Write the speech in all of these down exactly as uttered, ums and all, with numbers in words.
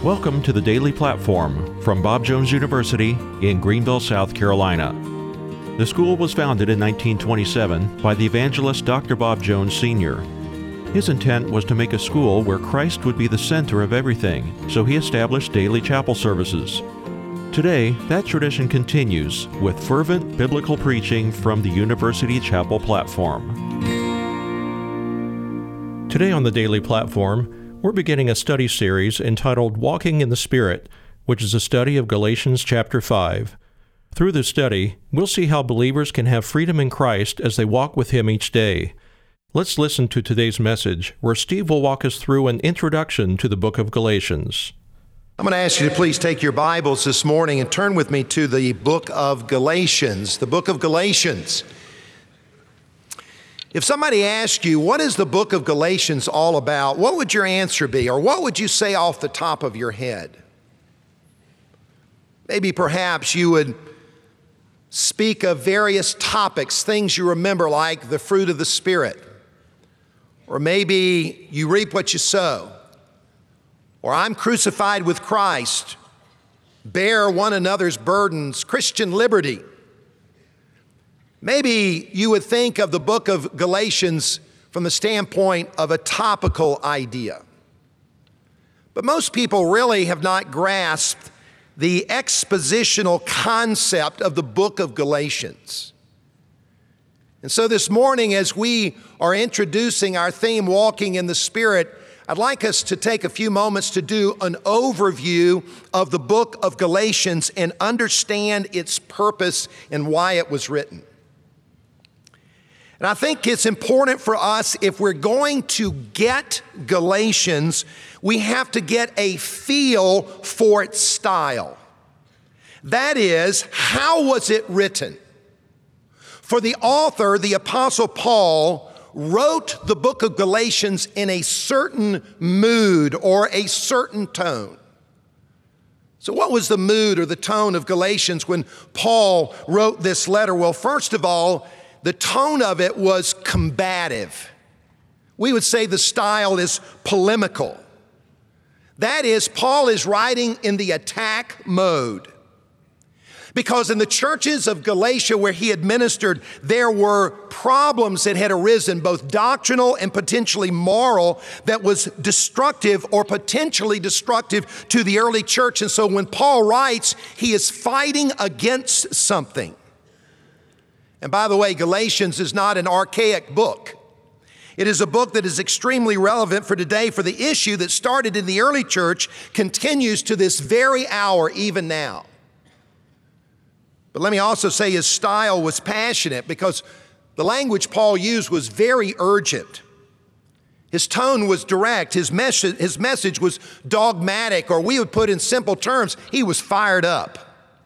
Welcome to the Daily Platform from Bob Jones University in Greenville, South Carolina. The school was founded in nineteen twenty-seven by the evangelist Doctor Bob Jones Senior His intent was to make a school where Christ would be the center of everything, so he established daily chapel services. Today, that tradition continues with fervent biblical preaching from the University Chapel platform. Today on the Daily Platform, we're beginning a study series entitled Walking in the Spirit, which is a study of Galatians chapter five. Through this study, we'll see how believers can have freedom in Christ as they walk with Him each day. Let's listen to today's message, where Steve will walk us through an introduction to the book of Galatians. I'm going to ask you to please take your Bibles this morning and turn with me to the book of Galatians. The book of Galatians. If somebody asked you, what is the book of Galatians all about? What would your answer be? Or what would you say off the top of your head? Maybe perhaps you would speak of various topics, things you remember like the fruit of the Spirit. Or maybe you reap what you sow. Or I'm crucified with Christ. Bear one another's burdens. Christian liberty. Maybe you would think of the book of Galatians from the standpoint of a topical idea. But most people really have not grasped the expositional concept of the book of Galatians. And so this morning, as we are introducing our theme, Walking in the Spirit, I'd like us to take a few moments to do an overview of the book of Galatians and understand its purpose and why it was written. And I think it's important for us, if we're going to get Galatians, we have to get a feel for its style. That is, how was it written? For the author, the Apostle Paul, wrote the book of Galatians in a certain mood or a certain tone. So what was the mood or the tone of Galatians when Paul wrote this letter? Well, first of all, the tone of it was combative. We would say the style is polemical. That is, Paul is writing in the attack mode. Because in the churches of Galatia where he had ministered, there were problems that had arisen, both doctrinal and potentially moral, that was destructive or potentially destructive to the early church. And so when Paul writes, he is fighting against something. And by the way, Galatians is not an archaic book. It is a book that is extremely relevant for today, for the issue that started in the early church continues to this very hour, even now. But let me also say his style was passionate because the language Paul used was very urgent. His tone was direct. His message, his message was dogmatic, or we would put in simple terms, he was fired up.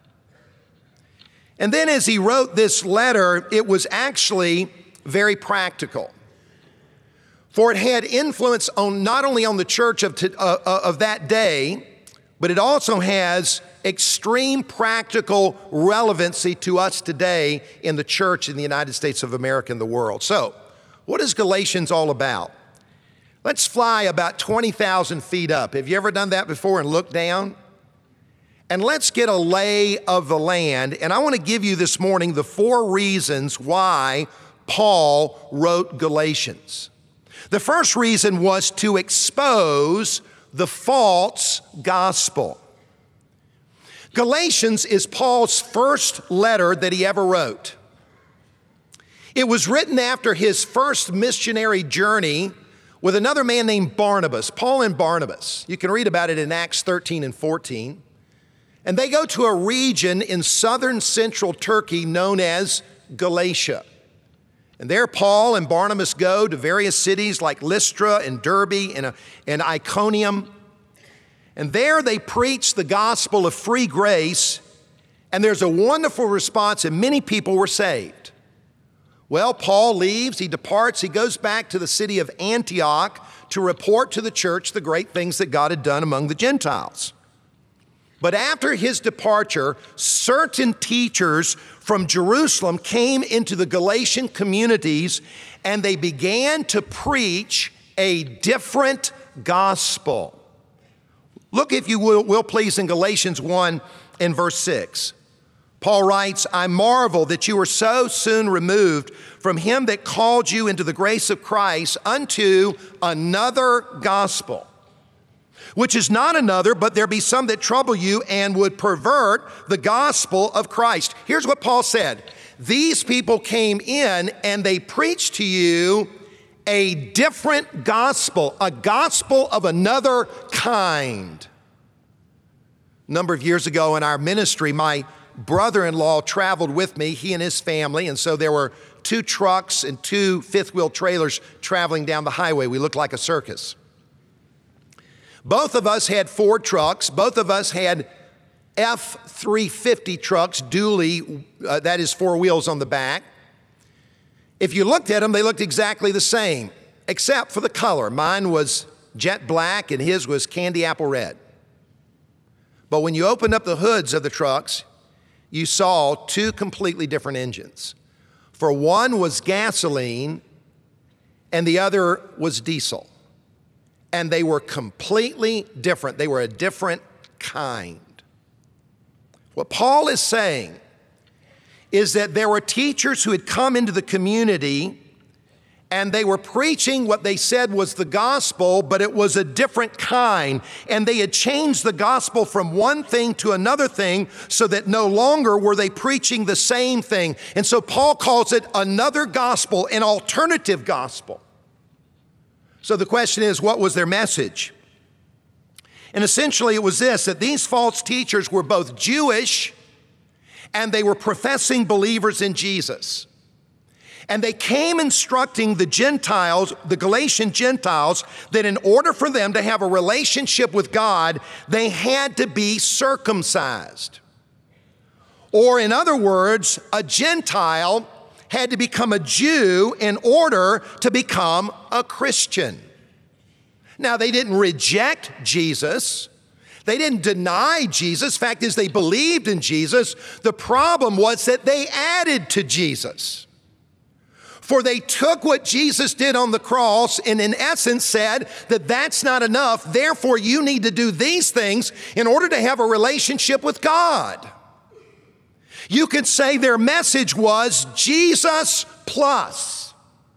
And then as he wrote this letter, it was actually very practical. For it had influence on not only on the church of, to, uh, of that day, but it also has extreme practical relevancy to us today in the church in the United States of America and the world. So, what is Galatians all about? Let's fly about twenty thousand feet up. Have you ever done that before and looked down? And let's get a lay of the land. And I want to give you this morning the four reasons why Paul wrote Galatians. The first reason was to expose the false gospel. Galatians is Paul's first letter that he ever wrote. It was written after his first missionary journey with another man named Barnabas, Paul and Barnabas. You can read about it in Acts thirteen and fourteen. And they go to a region in southern central Turkey known as Galatia. And there Paul and Barnabas go to various cities like Lystra and Derbe and, and Iconium. And there they preach the gospel of free grace, and there's a wonderful response, and many people were saved. Well, Paul leaves, he departs, he goes back to the city of Antioch to report to the church the great things that God had done among the Gentiles. But after his departure, certain teachers from Jerusalem came into the Galatian communities, and they began to preach a different gospel. Look, if you will, will please, in Galatians one and verse six. Paul writes, I marvel that you are so soon removed from him that called you into the grace of Christ unto another gospel, which is not another, but there be some that trouble you and would pervert the gospel of Christ. Here's what Paul said. These people came in and they preached to you a different gospel, a gospel of another kind. A number of years ago in our ministry, my brother-in-law traveled with me, he and his family, and so there were two trucks and two fifth-wheel trailers traveling down the highway. We looked like a circus. Both of us had Ford trucks. Both of us had F three fifty trucks, dually, uh, that is four wheels on the back. If you looked at them, they looked exactly the same, except for the color. Mine was jet black and his was candy apple red. But when you opened up the hoods of the trucks, you saw two completely different engines. For one was gasoline and the other was diesel. And they were completely different. They were a different kind. What Paul is saying is that there were teachers who had come into the community and they were preaching what they said was the gospel, but it was a different kind. And they had changed the gospel from one thing to another thing so that no longer were they preaching the same thing. And so Paul calls it another gospel, an alternative gospel. So the question is, what was their message? And essentially it was this, that these false teachers were both Jewish and they were professing believers in Jesus. And they came instructing the Gentiles, the Galatian Gentiles, that in order for them to have a relationship with God, they had to be circumcised. Or in other words, a Gentile had to become a Jew in order to become a Christian. Now, they didn't reject Jesus. They didn't deny Jesus. Fact is, they believed in Jesus. The problem was that they added to Jesus. For they took what Jesus did on the cross and in essence said that that's not enough. Therefore, you need to do these things in order to have a relationship with God. You could say their message was Jesus plus.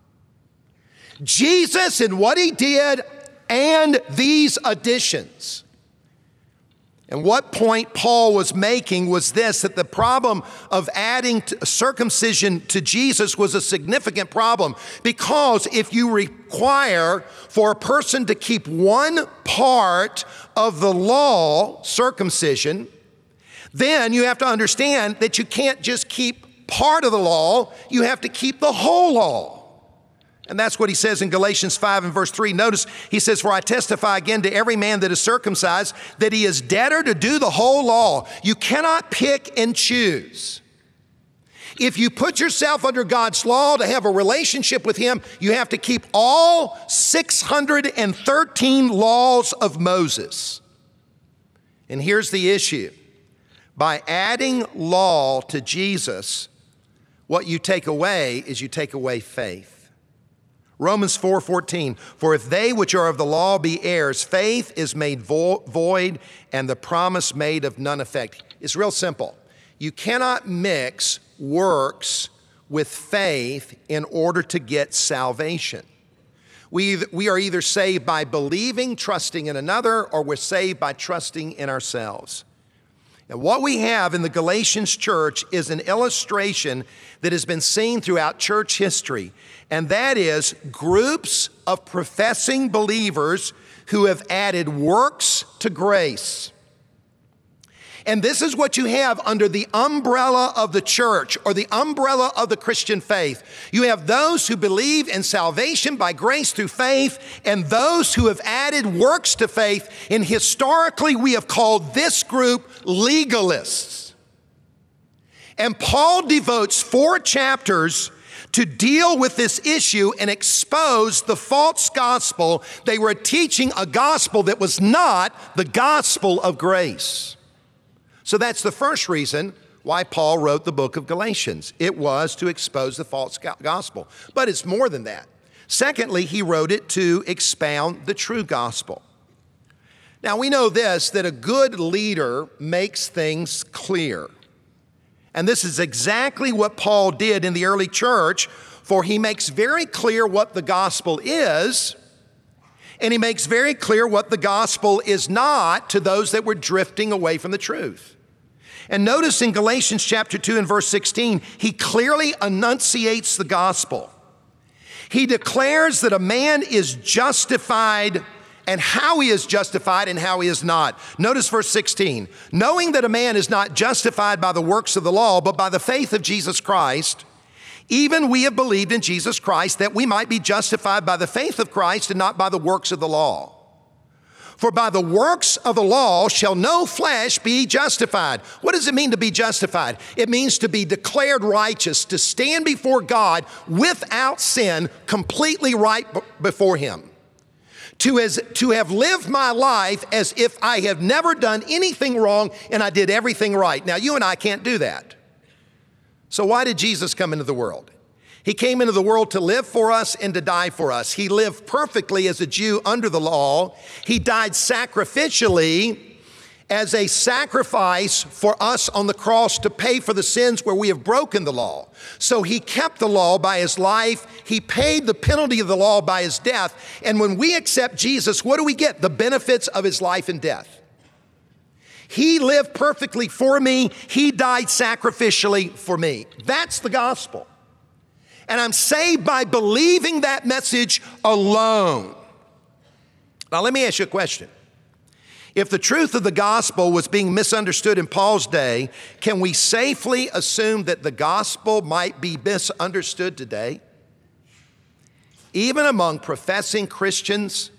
Jesus and what he did and these additions. And what point Paul was making was this, that the problem of adding circumcision to Jesus was a significant problem, because if you require for a person to keep one part of the law, circumcision, then you have to understand that you can't just keep part of the law, you have to keep the whole law. And that's what he says in Galatians five and verse three. Notice he says, for I testify again to every man that is circumcised that he is debtor to do the whole law. You cannot pick and choose. If you put yourself under God's law to have a relationship with him, you have to keep all six hundred thirteen laws of Moses. And here's the issue. By adding law to Jesus, what you take away is you take away faith. Romans four fourteen, for if they which are of the law be heirs, faith is made vo- void and the promise made of none effect. It's real simple. You cannot mix works with faith in order to get salvation. We, we are either saved by believing, trusting in another, or we're saved by trusting in ourselves. And what we have in the Galatians church is an illustration that has been seen throughout church history, and that is groups of professing believers who have added works to grace. And this is what you have under the umbrella of the church or the umbrella of the Christian faith. You have those who believe in salvation by grace through faith and those who have added works to faith. And historically, we have called this group legalists. And Paul devotes four chapters to deal with this issue and expose the false gospel. They were teaching a gospel that was not the gospel of grace. So that's the first reason why Paul wrote the book of Galatians. It was to expose the false gospel. But it's more than that. Secondly, he wrote it to expound the true gospel. Now we know this, that a good leader makes things clear. And this is exactly what Paul did in the early church, for he makes very clear what the gospel is, and he makes very clear what the gospel is not to those that were drifting away from the truth. And notice in Galatians chapter two and verse sixteen, he clearly enunciates the gospel. He declares that a man is justified and how he is justified and how he is not. Notice verse sixteen, knowing that a man is not justified by the works of the law, but by the faith of Jesus Christ, even we have believed in Jesus Christ that we might be justified by the faith of Christ and not by the works of the law. For by the works of the law shall no flesh be justified. What does it mean to be justified? It means to be declared righteous, to stand before God without sin, completely right b- before him. To, as, to have lived my life as if I have never done anything wrong and I did everything right. Now, you and I can't do that. So why did Jesus come into the world? He came into the world to live for us and to die for us. He lived perfectly as a Jew under the law. He died sacrificially as a sacrifice for us on the cross to pay for the sins where we have broken the law. So he kept the law by his life. He paid the penalty of the law by his death. And when we accept Jesus, what do we get? The benefits of his life and death. He lived perfectly for me. He died sacrificially for me. That's the gospel. And I'm saved by believing that message alone. Now, let me ask you a question. If the truth of the gospel was being misunderstood in Paul's day, can we safely assume that the gospel might be misunderstood today? Even among professing Christians,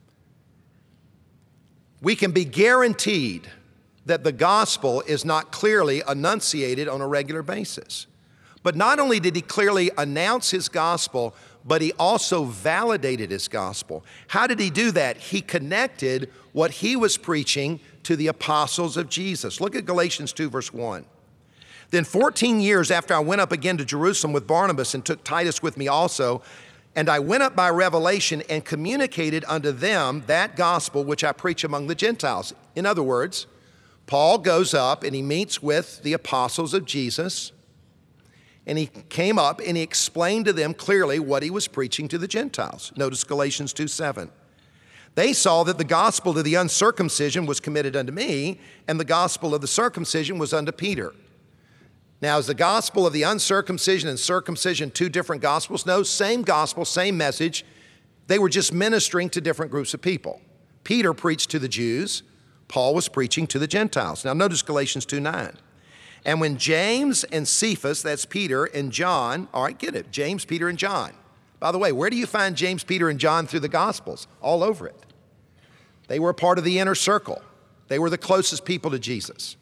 we can be guaranteed that the gospel is not clearly enunciated on a regular basis. But not only did he clearly announce his gospel, but he also validated his gospel. How did he do that? He connected what he was preaching to the apostles of Jesus. Look at Galatians two, verse one. Then fourteen years after I went up again to Jerusalem with Barnabas and took Titus with me also, and I went up by revelation and communicated unto them that gospel which I preach among the Gentiles. In other words, Paul goes up and he meets with the apostles of Jesus, and he came up and he explained to them clearly what he was preaching to the Gentiles. Notice Galatians two seven. They saw that the gospel to the uncircumcision was committed unto me, and the gospel of the circumcision was unto Peter. Now, is the gospel of the uncircumcision and circumcision two different gospels? No, same gospel, same message. They were just ministering to different groups of people. Peter preached to the Jews. Paul was preaching to the Gentiles. Now notice Galatians two nine. And when James and Cephas, that's Peter, and John, all right, get it, James, Peter, and John. By the way, where do you find James, Peter, and John through the Gospels? All over it. They were a part of the inner circle. They were the closest people to Jesus.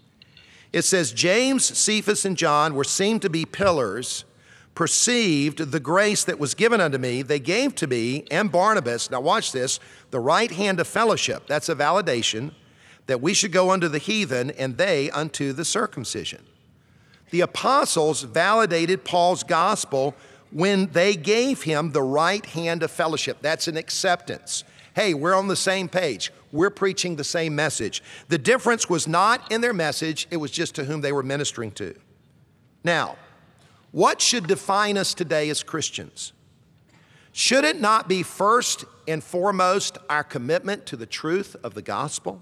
It says, James, Cephas, and John were seen to be pillars, perceived the grace that was given unto me. They gave to me and Barnabas, now watch this, the right hand of fellowship. That's a validation that we should go unto the heathen and they unto the circumcision. The apostles validated Paul's gospel when they gave him the right hand of fellowship. That's an acceptance. Hey, we're on the same page. We're preaching the same message. The difference was not in their message, it was just to whom they were ministering to. Now, what should define us today as Christians? Should it not be first and foremost our commitment to the truth of the gospel?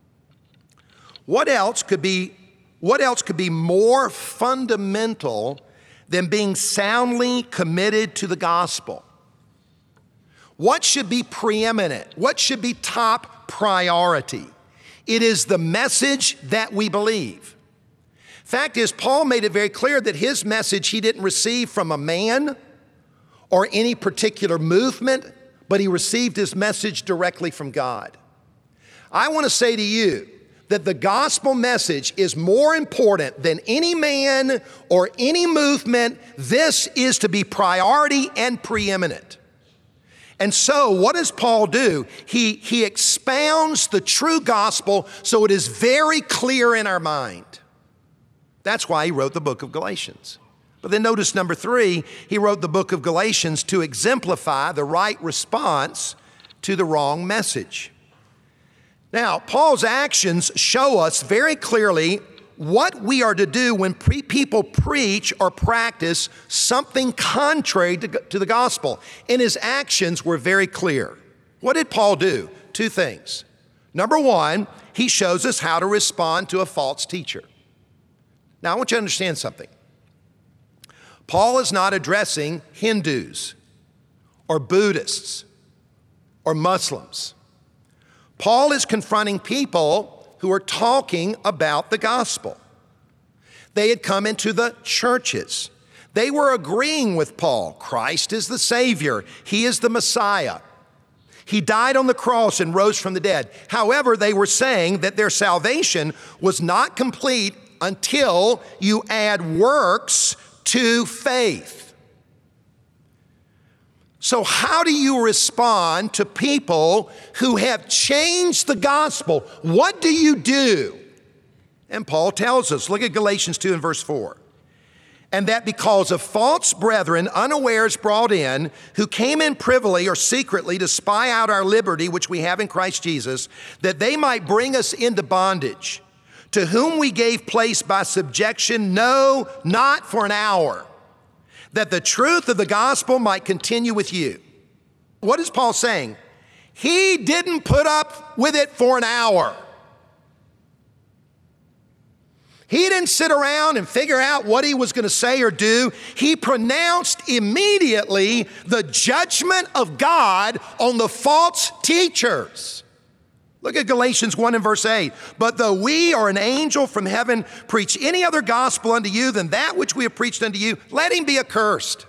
What else could be, what else could be more fundamental than being soundly committed to the gospel? What should be preeminent? What should be top priority? It is the message that we believe. Fact is, Paul made it very clear that his message he didn't receive from a man or any particular movement, but he received his message directly from God. I want to say to you that the gospel message is more important than any man or any movement. This is to be priority and preeminent. And so what does Paul do? He, he expounds the true gospel so it is very clear in our mind. That's why he wrote the book of Galatians. But then notice number three, he wrote the book of Galatians to exemplify the right response to the wrong message. Now, Paul's actions show us very clearly what we are to do when pre- people preach or practice something contrary to, to the gospel. And his actions were very clear. What did Paul do? Two things. Number one, he shows us how to respond to a false teacher. Now, I want you to understand something. Paul is not addressing Hindus or Buddhists or Muslims. Paul is confronting people who are talking about the gospel. They had come into the churches. They were agreeing with Paul. Christ is the Savior. He is the Messiah. He died on the cross and rose from the dead. However, they were saying that their salvation was not complete until you add works to faith. So how do you respond to people who have changed the gospel? What do you do? And Paul tells us, look at Galatians two and verse four. And that because of false brethren unawares brought in, who came in privily or secretly to spy out our liberty which we have in Christ Jesus, that they might bring us into bondage, to whom we gave place by subjection, no, not for an hour, that the truth of the gospel might continue with you. What is Paul saying? He didn't put up with it for an hour. He didn't sit around and figure out what he was going to say or do. He pronounced immediately the judgment of God on the false teachers. Look at Galatians one and verse eight. But though we or an angel from heaven preach any other gospel unto you than that which we have preached unto you, let him be accursed.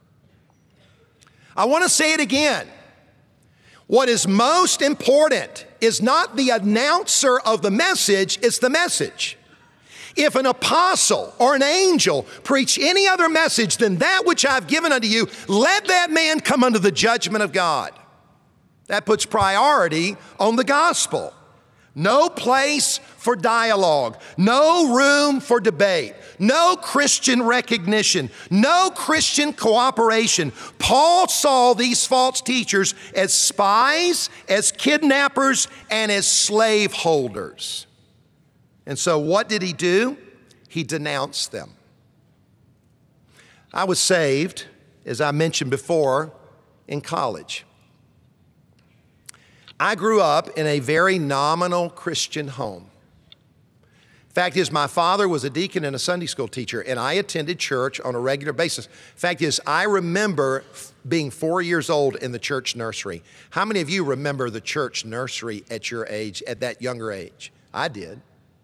I want to say it again. What is most important is not the announcer of the message, it's the message. If an apostle or an angel preach any other message than that which I've given unto you, let that man come under the judgment of God. That puts priority on the gospel. No place for dialogue, no room for debate, no Christian recognition, no Christian cooperation. Paul saw these false teachers as spies, as kidnappers, and as slave holders. And so what did he do? He denounced them. I was saved, as I mentioned before, in college. I grew up in a very nominal Christian home. Fact is, my father was a deacon and a Sunday school teacher, and I attended church on a regular basis. Fact is, I remember being four years old in the church nursery. How many of you remember the church nursery at your age, at that younger age? I did.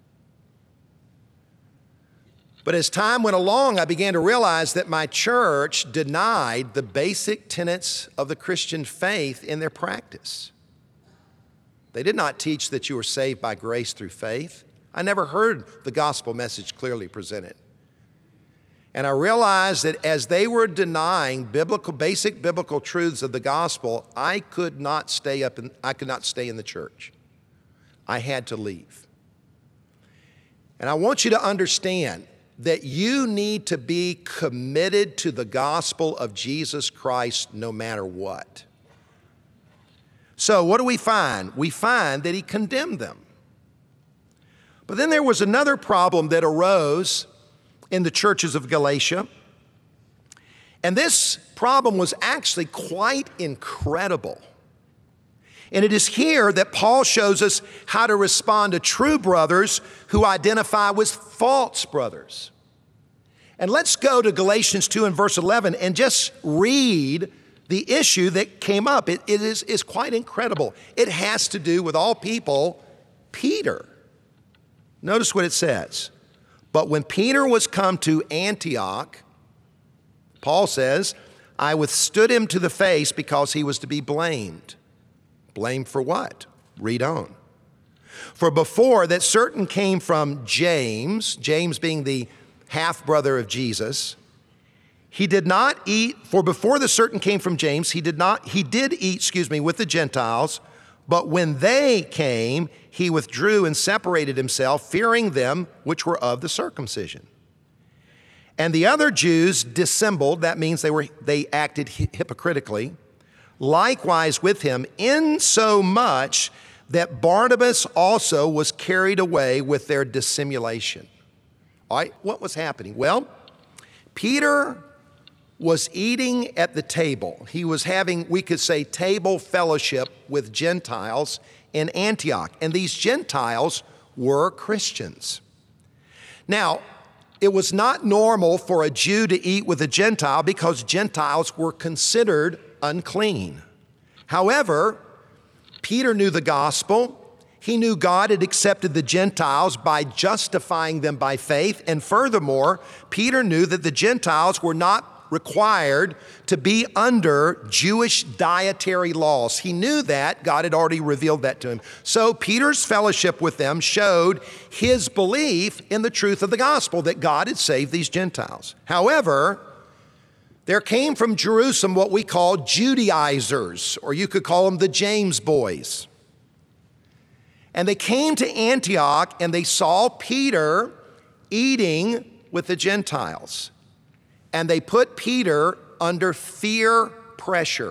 But as time went along, I began to realize that my church denied the basic tenets of the Christian faith in their practice. They did not teach that you were saved by grace through faith. I never heard the gospel message clearly presented. And I realized that as they were denying biblical, basic biblical truths of the gospel, I could not stay up in, I could not stay in the church. I had to leave. And I want you to understand that you need to be committed to the gospel of Jesus Christ no matter what. So what do we find? We find that he condemned them. But then there was another problem that arose in the churches of Galatia. And this problem was actually quite incredible. And it is here that Paul shows us how to respond to true brothers who identify with false brothers. And let's go to Galatians two and verse eleven and just read the issue that came up. It, it is, is quite incredible. It has to do with all people, Peter. Notice what it says. But when Peter was come to Antioch, Paul says, I withstood him to the face because he was to be blamed. Blamed for what? Read on. For before that certain came from James, James being the half-brother of Jesus, he did not eat, for before the certain came from James, he did not, he did eat, excuse me, with the Gentiles, but when they came, he withdrew and separated himself, fearing them which were of the circumcision. And the other Jews dissembled, that means they were they acted hypocritically, likewise with him, insomuch that Barnabas also was carried away with their dissimulation. All right, what was happening? Well, Peter was eating at the table. He was having, we could say, table fellowship with Gentiles in Antioch. And these Gentiles were Christians. Now, it was not normal for a Jew to eat with a Gentile because Gentiles were considered unclean. However, Peter knew the gospel. He knew God had accepted the Gentiles by justifying them by faith. And furthermore, Peter knew that the Gentiles were not required to be under Jewish dietary laws. He knew that. God had already revealed that to him. So Peter's fellowship with them showed his belief in the truth of the gospel, that God had saved these Gentiles. However, there came from Jerusalem what we call Judaizers, or you could call them the James boys. And they came to Antioch and they saw Peter eating with the Gentiles. And they put Peter under fear pressure.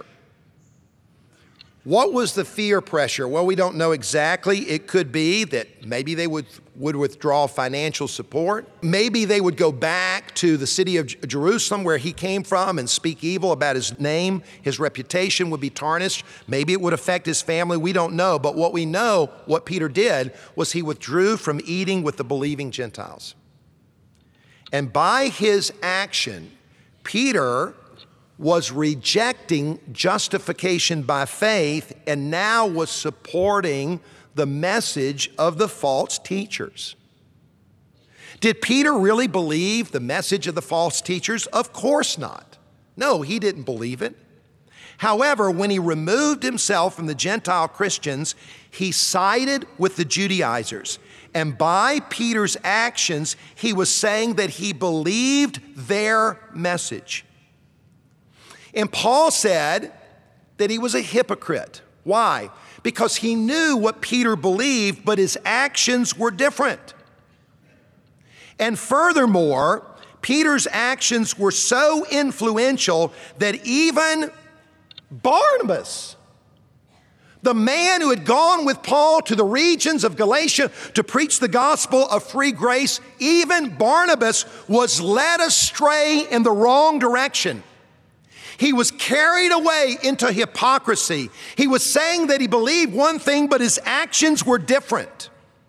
What was the fear pressure? Well, we don't know exactly. It could be that maybe they would, would withdraw financial support. Maybe they would go back to the city of Jerusalem where he came from and speak evil about his name. His reputation would be tarnished. Maybe it would affect his family. We don't know. But what we know, what Peter did, was he withdrew from eating with the believing Gentiles. And by his action, Peter was rejecting justification by faith and now was supporting the message of the false teachers. Did Peter really believe the message of the false teachers? Of course not. No, he didn't believe it. However, when he removed himself from the Gentile Christians, he sided with the Judaizers. And by Peter's actions, he was saying that he believed their message. And Paul said that he was a hypocrite. Why? Because he knew what Peter believed, but his actions were different. And furthermore, Peter's actions were so influential that even Barnabas, the man who had gone with Paul to the regions of Galatia to preach the gospel of free grace, even Barnabas was led astray in the wrong direction. He was carried away into hypocrisy. He was saying that he believed one thing, but his actions were different.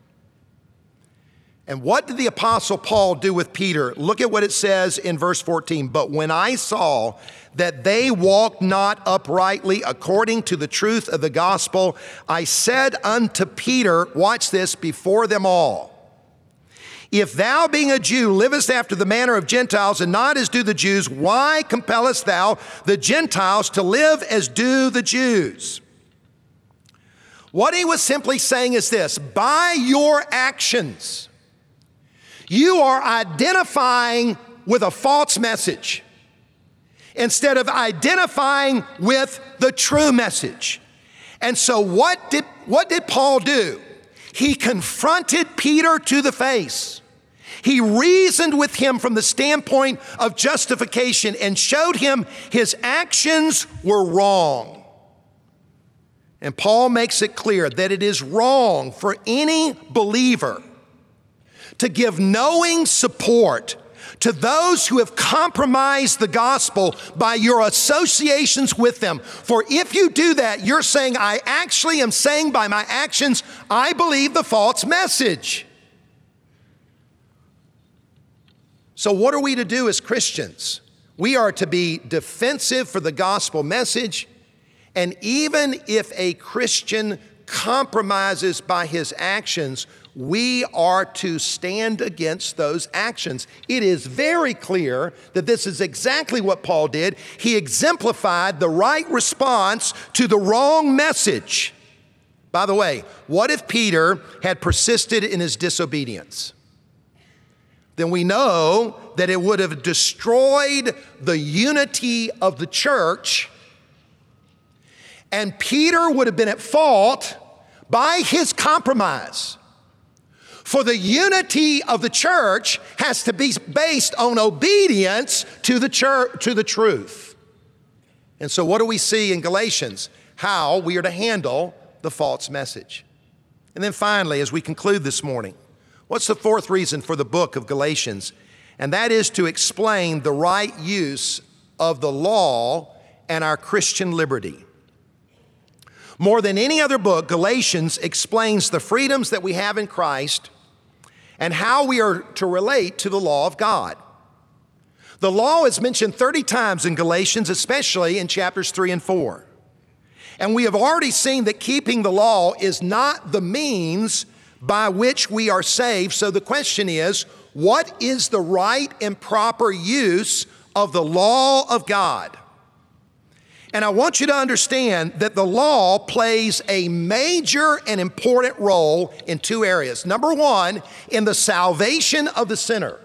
And what did the Apostle Paul do with Peter? Look at what it says in verse fourteen. But when I saw that they walked not uprightly according to the truth of the gospel, I said unto Peter, watch this, before them all, if thou being a Jew livest after the manner of Gentiles and not as do the Jews, why compellest thou the Gentiles to live as do the Jews? What he was simply saying is this: by your actions, you are identifying with a false message instead of identifying with the true message. And so what did, what did Paul do? He confronted Peter to the face. He reasoned with him from the standpoint of justification and showed him his actions were wrong. And Paul makes it clear that it is wrong for any believer to give knowing support to those who have compromised the gospel by your associations with them. For if you do that, you're saying, I actually am saying by my actions, I believe the false message. So what are we to do as Christians? We are to be defensive for the gospel message. And even if a Christian compromises by his actions, we are to stand against those actions. It is very clear that this is exactly what Paul did. He exemplified the right response to the wrong message. By the way, what if Peter had persisted in his disobedience? Then we know that it would have destroyed the unity of the church, and Peter would have been at fault by his compromise. For the unity of the church has to be based on obedience to the church, to the truth. And so what do we see in Galatians? How we are to handle the false message. And then finally, as we conclude this morning, what's the fourth reason for the book of Galatians? And that is to explain the right use of the law and our Christian liberty. More than any other book, Galatians explains the freedoms that we have in Christ and how we are to relate to the law of God. The law is mentioned thirty times in Galatians, especially in chapters three and four. And we have already seen that keeping the law is not the means by which we are saved. So the question is, what is the right and proper use of the law of God? And I want you to understand that the law plays a major and important role in two areas. Number one, in the salvation of the sinner.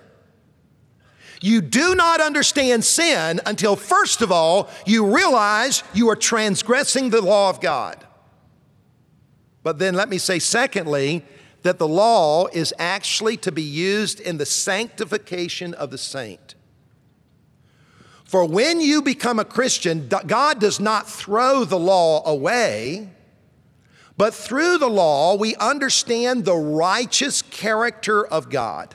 You do not understand sin until, first of all, you realize you are transgressing the law of God. But then let me say, secondly, that the law is actually to be used in the sanctification of the saint. For when you become a Christian, God does not throw the law away, but through the law, we understand the righteous character of God.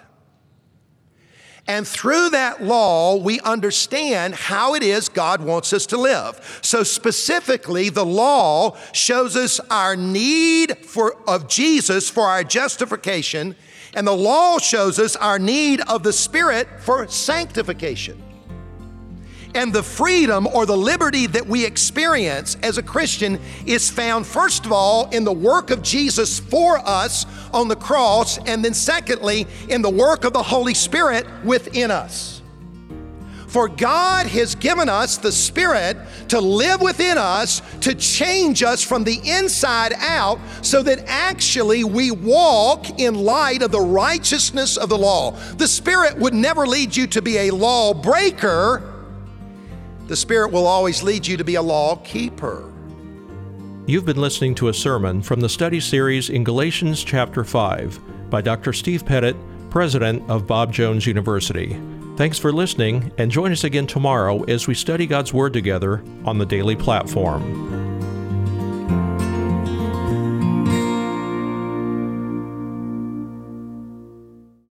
And through that law, we understand how it is God wants us to live. So specifically, the law shows us our need for, of Jesus for our justification, and the law shows us our need of the Spirit for sanctification. And the freedom or the liberty that we experience as a Christian is found, first of all, in the work of Jesus for us on the cross, and then secondly, in the work of the Holy Spirit within us. For God has given us the Spirit to live within us, to change us from the inside out, so that actually we walk in light of the righteousness of the law. The Spirit would never lead you to be a lawbreaker. The Spirit will always lead you to be a law keeper. You've been listening to a sermon from the study series in Galatians chapter five by Doctor Steve Pettit, president of Bob Jones University. Thanks for listening, and join us again tomorrow as we study God's Word together on the Daily Platform.